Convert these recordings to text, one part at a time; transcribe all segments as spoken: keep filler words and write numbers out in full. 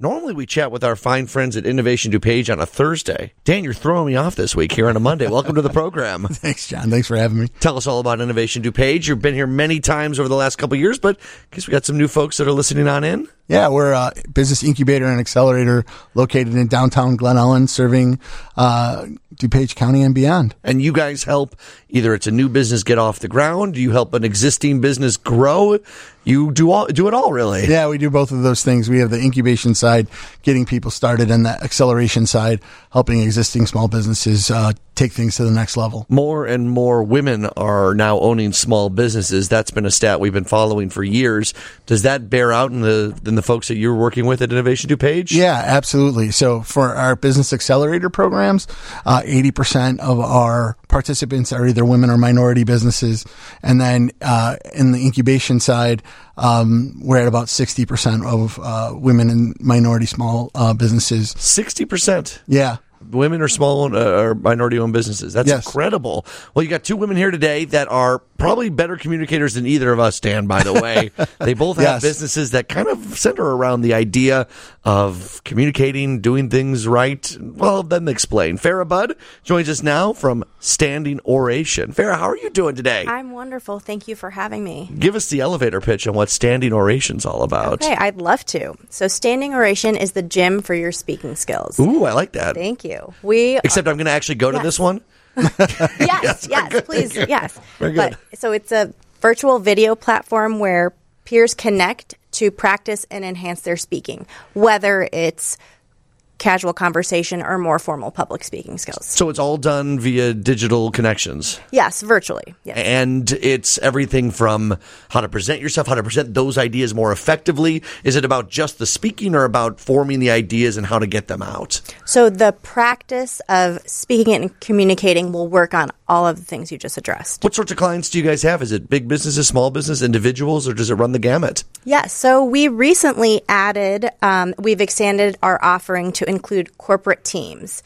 Normally we chat with our fine friends at Innovation DuPage on a Thursday. Dan, you're throwing me off this week here on a Monday. Welcome to the program. Thanks, John. Thanks for having me. Tell us all about Innovation DuPage. You've been here many times over the last couple of years, but I guess we got some new folks that are listening on in. Yeah, we're a business incubator and accelerator located in downtown Glen Ellen, serving uh, DuPage County and beyond. And you guys help, either it's a new business get off the ground, you help an existing business grow, you do all do it all, really. Yeah, we do both of those things. We have the incubation side, getting people started, and the acceleration side, helping existing small businesses uh, take things to the next level. More and more women are now owning small businesses. That's been a stat we've been following for years. Does that bear out in the in the folks that you're working with at Innovation DuPage? Yeah, absolutely. So for our business accelerator programs, uh, eighty percent of our participants are either women or minority businesses. And then uh, in the incubation side, um, we're at about sixty percent of uh, women and minority small uh, businesses. sixty percent? Yeah. Women or small uh, or minority-owned businesses. That's yes. incredible. Well, you got two women here today that are probably better communicators than either of us, Dan, by the way. They both have yes. businesses that kind of center around the idea of communicating, doing things right. Well, then explain. Farrah Budd joins us now from Standing Oration. Farrah, how are you doing today? I'm wonderful. Thank you for having me. Give us the elevator pitch on what Standing Oration's all about. Okay, I'd love to. So Standing Oration is the gym for your speaking skills. Ooh, I like that. Thank you. We Except I'm going to actually go to yes. this one. yes, yes, yes, please, Very yes. Very good. But, so it's a virtual video platform where peers connect to practice and enhance their speaking, whether it's casual conversation or more formal public speaking skills. So it's all done via digital connections? Yes, virtually. Yes. And it's everything from how to present yourself, how to present those ideas more effectively. Is it about just the speaking or about forming the ideas and how to get them out? So the practice of speaking and communicating will work on all of the things you just addressed. What sorts of clients do you guys have? Is it big businesses, small business, individuals, or does it run the gamut? Yes. So we recently added, um, we've expanded our offering to include corporate teams.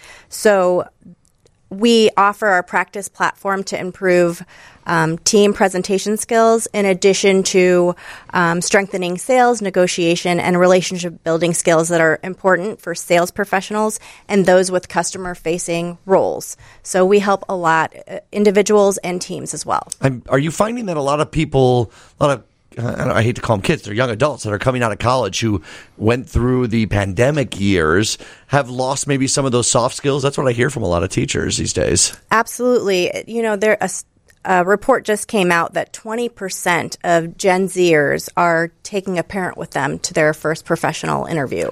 So we offer our practice platform to improve um, team presentation skills in addition to um, strengthening sales, negotiation, and relationship building skills that are important for sales professionals and those with customer-facing roles. So we help a lot, uh, individuals and teams as well. I'm, are you finding that a lot of people, a lot of I hate to call them kids, they're young adults that are coming out of college who went through the pandemic years, have lost maybe some of those soft skills? That's what I hear from a lot of teachers these days. Absolutely. You know, there a, a report just came out that twenty percent of Gen Zers are taking a parent with them to their first professional interview.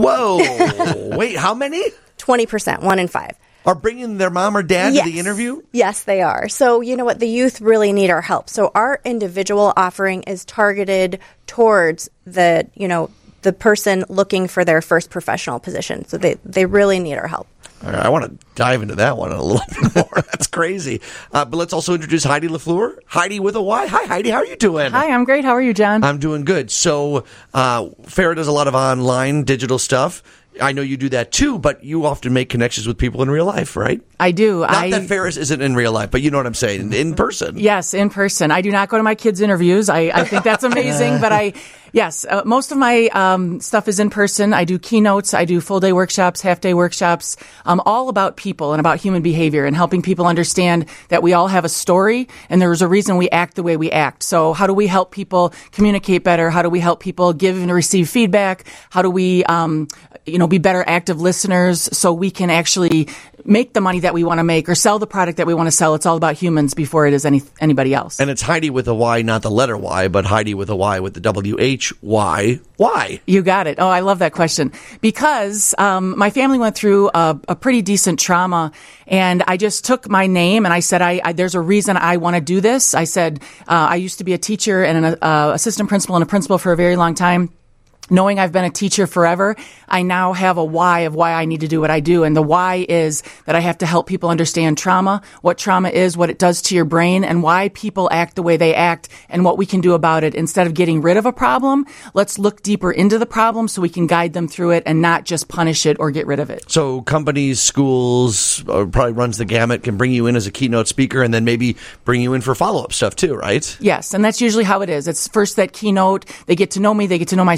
Whoa. Wait, how many? twenty percent, one in five. Are bringing their mom or dad yes. to the interview? Yes, they are. So, you know what? The youth really need our help. So our individual offering is targeted towards the, you know, the person looking for their first professional position. So they, they really need our help. All right, I want to dive into that one a little bit more. That's crazy. Uh, but let's also introduce Heidi LaFleur. Heidi with a Y. Hi, Heidi. How are you doing? Hi, I'm great. How are you, John? I'm doing good. So uh, Farrah does a lot of online digital stuff. I know you do that too, but you often make connections with people in real life, right? I do. Not I, that Ferris isn't in real life, but you know what I'm saying, in person. Yes, in person. I do not go to my kids' interviews. I, I think that's amazing, but I, yes, uh, most of my um, stuff is in person. I do keynotes, I do full-day workshops, half-day workshops, um, all about people and about human behavior and helping people understand that we all have a story and there's a reason we act the way we act. So how do we help people communicate better? How do we help people give and receive feedback? How do we, um, you know, be better active listeners so we can actually make the money that we want to make or sell the product that we want to sell? It's all about humans before it is any anybody else. And it's Heidi with a Y, not the letter Y, but Heidi with a Y with the W H Y. Why? You got it. Oh, I love that question. Because um, my family went through a, a pretty decent trauma, and I just took my name and I said, I, I there's a reason I want to do this. I said, uh, I used to be a teacher and an uh, assistant principal and a principal for a very long time. Knowing I've been a teacher forever, I now have a why of why I need to do what I do. And the why is that I have to help people understand trauma, what trauma is, what it does to your brain, and why people act the way they act, and what we can do about it. Instead of getting rid of a problem, let's look deeper into the problem so we can guide them through it and not just punish it or get rid of it. So companies, schools, uh, probably runs the gamut, can bring you in as a keynote speaker and then maybe bring you in for follow-up stuff too, right? Yes, and that's usually how it is. It's first that keynote, they get to know me, they get to know my story,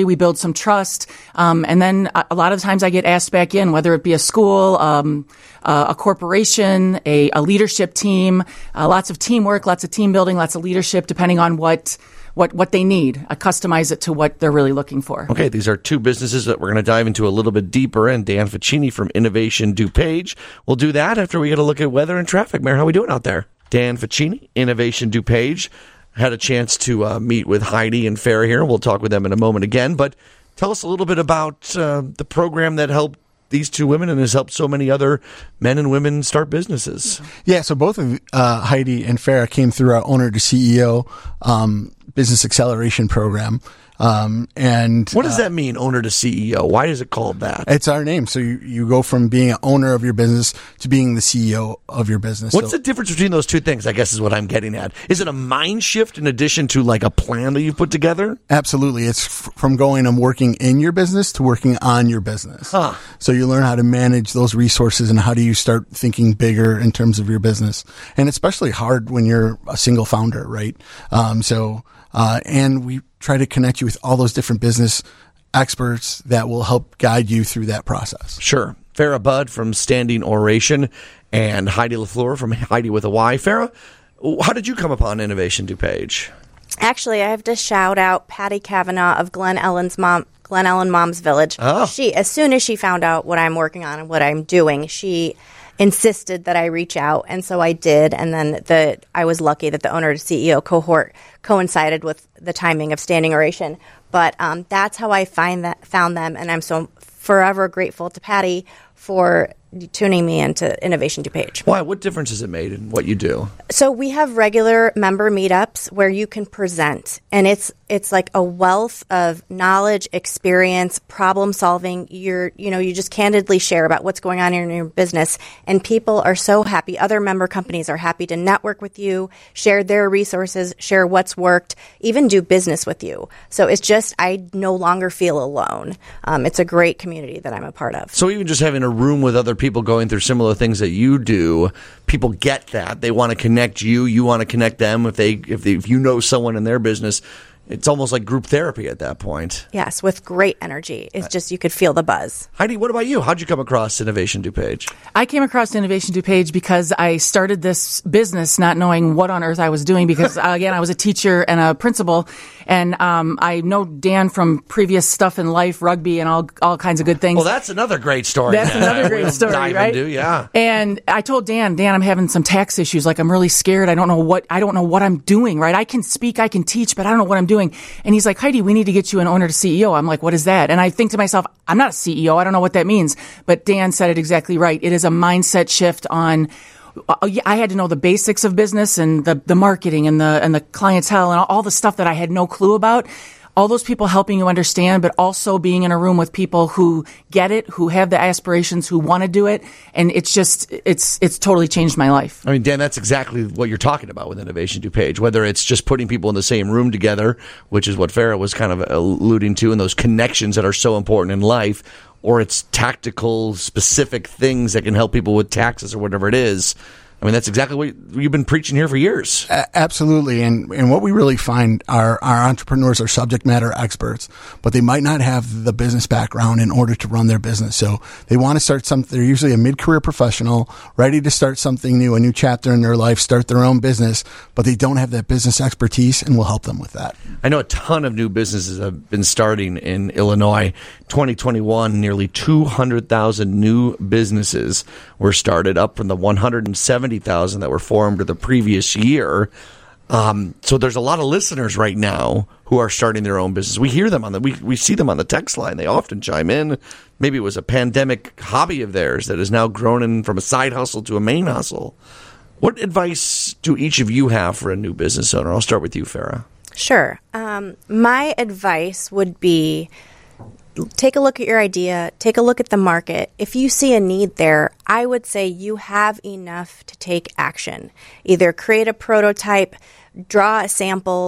chemistry, we build some trust, um, and then a, a lot of times I get asked back in, whether it be a school, um, uh, a corporation, a, a leadership team, uh, lots of teamwork, lots of team building, lots of leadership, depending on what what what they need. I customize it to what they're really looking for. Okay, these are two businesses that we're going to dive into a little bit deeper, and Dan Ficini from Innovation DuPage. We'll do that after we get a look at weather and traffic. Mayor, how are we doing out there? Dan Ficini, Innovation DuPage. Had a chance to uh, meet with Heidi and Farah here. We'll talk with them in a moment again, but tell us a little bit about uh, the program that helped these two women and has helped so many other men and women start businesses. Yeah, so both of uh, Heidi and Farah came through our owner to C E O um, business acceleration program. Um, and what does uh, that mean, owner to C E O? Why is it called that? It's our name. So you, you go from being an owner of your business to being the C E O of your business. What's so, the difference between those two things, I guess is what I'm getting at. Is it a mind shift in addition to like a plan that you've put together? Absolutely. It's f- from going and working in your business to working on your business. Huh. So you learn how to manage those resources and how do you start thinking bigger in terms of your business. And especially hard when you're a single founder, right? Um, so, uh, and we try to connect you with all those different business experts that will help guide you through that process. Sure. Farah Budd from Standing Oration and Heidi LaFleur from Heidi with a Y. Farah, how did you come upon Innovation DuPage? Actually, I have to shout out Patty Kavanaugh of Glen Ellen's mom, Glen Ellen Moms Village. Oh. She, as soon as she found out what I'm working on and what I'm doing, she insisted that I reach out, and so I did. And then the I was lucky that the owner to C E O cohort coincided with the timing of Standing Oration. But um, that's how I find that found them, and I'm so forever grateful to Patty for tuning me into Innovation DuPage. Why? What difference has it made in what you do? So we have regular member meetups where you can present, and it's it's like a wealth of knowledge, experience, problem solving. You're you know you just candidly share about what's going on in your business, and people are so happy. Other member companies are happy to network with you, share their resources, share what's worked, even do business with you. So it's just I no longer feel alone. Um, it's a great community that I'm a part of. So even just having a room with other people going through similar things that you do, people get that. They want to connect you. You want to connect them. If they, if they, if you know someone in their business, it's almost like group therapy at that point. Yes, with great energy. It's just you could feel the buzz. Heidi, what about you? How'd you come across Innovation DuPage? I came across Innovation DuPage because I started this business not knowing what on earth I was doing because, again, I was a teacher and a principal, and um, I know Dan from previous stuff in life, rugby, and all all kinds of good things. Well, that's another great story. That's another great We'll story, dive right? into, yeah. And I told Dan, Dan, I'm having some tax issues. Like, I'm really scared. I don't know what I don't know what I'm doing, right? I can speak, I can teach, but I don't know what I'm doing. And he's like, Heidi, we need to get you an owner to C E O. I'm like, what is that? And I think to myself, I'm not a C E O. I don't know what that means. But Dan said it exactly right. It is a mindset shift on, I had to know the basics of business and the, the marketing and the, and the clientele and all the stuff that I had no clue about. All those people helping you understand, but also being in a room with people who get it, who have the aspirations, who want to do it. And it's just, it's, it's totally changed my life. I mean, Dan, that's exactly what you're talking about with Innovation DuPage, whether it's just putting people in the same room together, which is what Farah was kind of alluding to, and those connections that are so important in life, or it's tactical, specific things that can help people with taxes or whatever it is. I mean, that's exactly what you've been preaching here for years. A- absolutely. And and what we really find are our entrepreneurs are subject matter experts, but they might not have the business background in order to run their business. So they want to start something. They're usually a mid-career professional, ready to start something new, a new chapter in their life, start their own business, but they don't have that business expertise, and we'll help them with that. I know a ton of new businesses have been starting in Illinois. twenty twenty-one, nearly two hundred thousand new businesses were started, up from the one hundred seventy thousand that were formed the previous year. Um, so there's a lot of listeners right now who are starting their own business. We hear them on the we we see them on the text line. They often chime in. Maybe it was a pandemic hobby of theirs that has now grown in from a side hustle to a main hustle. What advice do each of you have for a new business owner? I'll start with you, Farah. Sure. Um, my advice would be take a look at your idea, take a look at the market. If you see a need there, I would say you have enough to take action. Either create a prototype, draw a sample,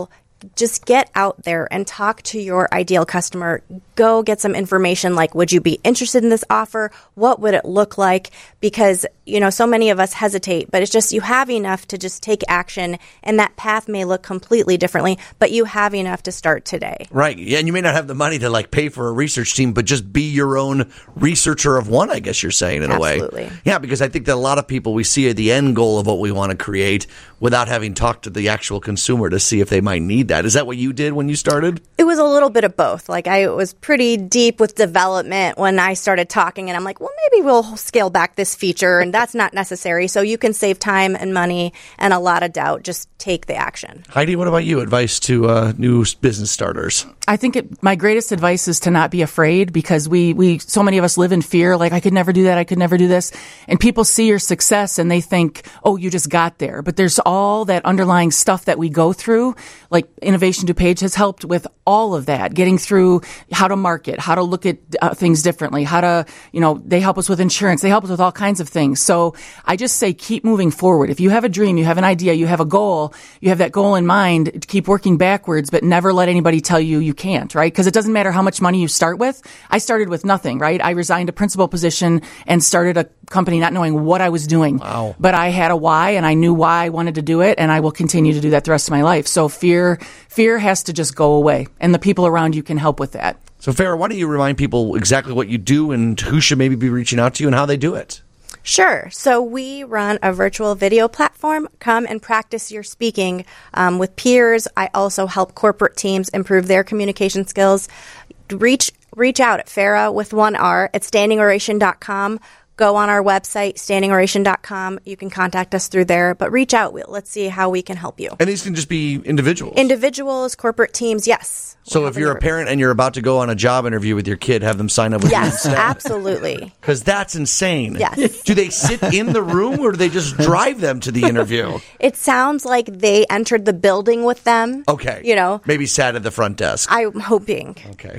just get out there and talk to your ideal customer. Go get some information like, would you be interested in this offer? What would it look like? Because, you know, so many of us hesitate, but it's just you have enough to just take action, and that path may look completely differently, but you have enough to start today. Right. Yeah, and you may not have the money to like pay for a research team, but just be your own researcher of one, I guess you're saying, in Absolutely. a way. Yeah, because I think that a lot of people, we see the end goal of what we want to create without having talked to the actual consumer to see if they might need that. Is that what you did when you started? It was a little bit of both. Like, I was pretty deep with development when I started talking, and I'm like, well, maybe we'll scale back this feature, and that's not necessary. So you can save time and money and a lot of doubt. Just take the action. Heidi, what about you? Advice to uh, new business starters? I think it, my greatest advice is to not be afraid, because we, we, so many of us live in fear. Like, I could never do that. I could never do this. And people see your success and they think, oh, you just got there. But there's all that underlying stuff that we go through. Like, Innovation DuPage has helped with all of that, getting through how to market, how to look at uh, things differently, how to, you know, they help us with insurance. They help us with all kinds of things. So I just say, keep moving forward. If you have a dream, you have an idea, you have a goal, you have that goal in mind, keep working backwards, but never let anybody tell you you can't, right? Because it doesn't matter how much money you start with. I started with nothing, right? I resigned a principal position and started a company not knowing what I was doing. Wow. But I had a why, and I knew why I wanted to do it, and I will continue to do that the rest of my life. So fear, fear has to just go away, and the people around you can help with that. So, Farrah, why don't you remind people exactly what you do and who should maybe be reaching out to you and how they do it? Sure. So we run a virtual video platform. Come and practice your speaking um, with peers. I also help corporate teams improve their communication skills. Reach reach out at Farrah with one R at standing oration dot com. Go on our website, standing oration dot com. You can contact us through there, but reach out. Let's see how we can help you. And these can just be individuals? Individuals, corporate teams, yes. So if you're a parent and you're about to go on a job interview with your kid, have them sign up with you Yes, instead? absolutely. Because that's insane. Yes. Do they sit in the room or do they just drive them to the interview? It sounds like they entered the building with them. Okay. You know, Maybe sat at the front desk. I'm hoping. Okay.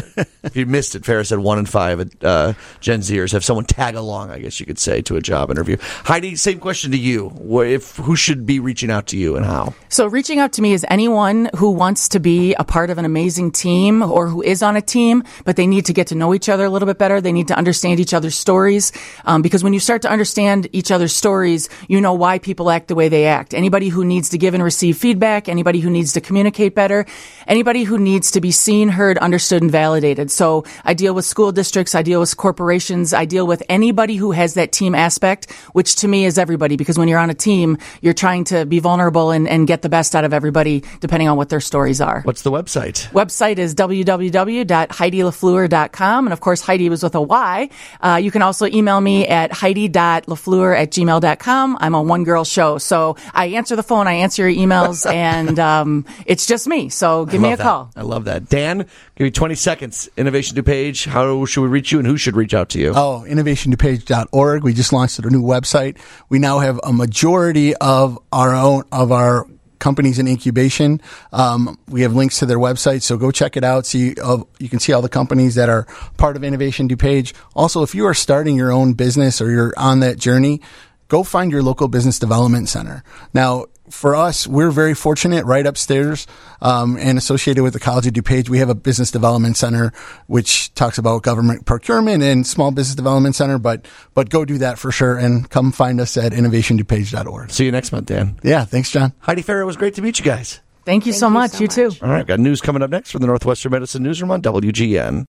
If you missed it, Farrah said one in five uh, Gen Zers have someone tag along, I guess you could say, to a job interview. Heidi, same question to you. If Who should be reaching out to you and how? So reaching out to me is anyone who wants to be a part of an amazing team or who is on a team, but they need to get to know each other a little bit better. They need to understand each other's stories. Um, because when you start to understand each other's stories, you know why people act the way they act. Anybody who needs to give and receive feedback, anybody who needs to communicate better, anybody who needs to be seen, heard, understood, and validated. So I deal with school districts, I deal with corporations, I deal with anybody who has that team aspect, which to me is everybody, because when you're on a team, you're trying to be vulnerable and, and get the best out of everybody, depending on what their stories are. What's the website? Website is w w w dot heidi lafleur dot com. And of course, Heidi was with a Y. Uh, you can also email me at heidi dot lafleur at gmail dot com. I'm a one girl show. So I answer the phone, I answer your emails, and um, it's just me. So give me a that. call. I love that. Dan, give me twenty seconds. Innovation DuPage. How should we reach you and who should reach out to you? Oh, innovation dupage dot org. We just launched a new website. We now have a majority of our own, of our companies in incubation. Um, we have links to their website, so go check it out. See, uh, you can see all the companies that are part of Innovation DuPage. Also, if you are starting your own business or you're on that journey, go find your local business development center. Now, for us, we're very fortunate. Right upstairs um, and associated with the College of DuPage, we have a business development center which talks about government procurement and small business development center. But but go do that for sure, and come find us at innovation dupage dot org. See you next month, Dan. Yeah, thanks, John. Heidi, Farrah, it was great to meet you guys. Thank you Thank so you much. so You much. too. All right, got news coming up next from the Northwestern Medicine Newsroom on W G N.